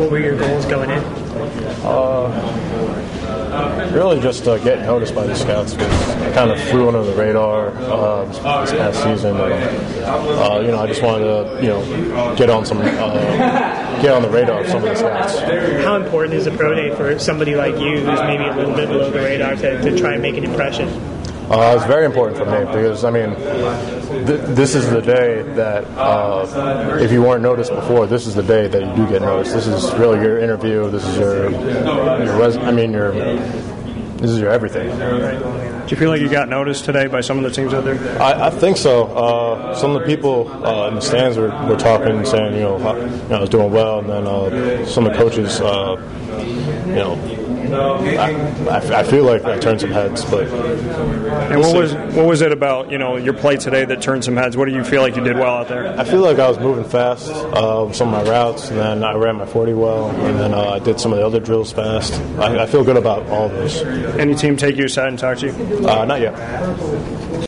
What were your goals going in? Really just get noticed by the scouts because I kind of flew under the radar this past season. And, I just wanted to get on the radar of some of the scouts. How important is a pro day for somebody like you who's maybe a little bit below the radar to try and make an impression? It's very important for me because, this is the day that if you weren't noticed before, this is the day that you do get noticed. This is really your interview. This is this is your everything. Do you feel like you got noticed today by some of the teams out there? I think so. Some of the people in the stands were talking and saying, I was doing well, and then some of the coaches, I feel like I turned some heads, but. And what was it about your play today that turned some heads? What do you feel like you did well out there? I feel like I was moving fast with some of my routes, and then I ran my 40 well, and then I did some of the other drills fast. I feel good about all of those. Any team take you aside and talk to you? Not yet.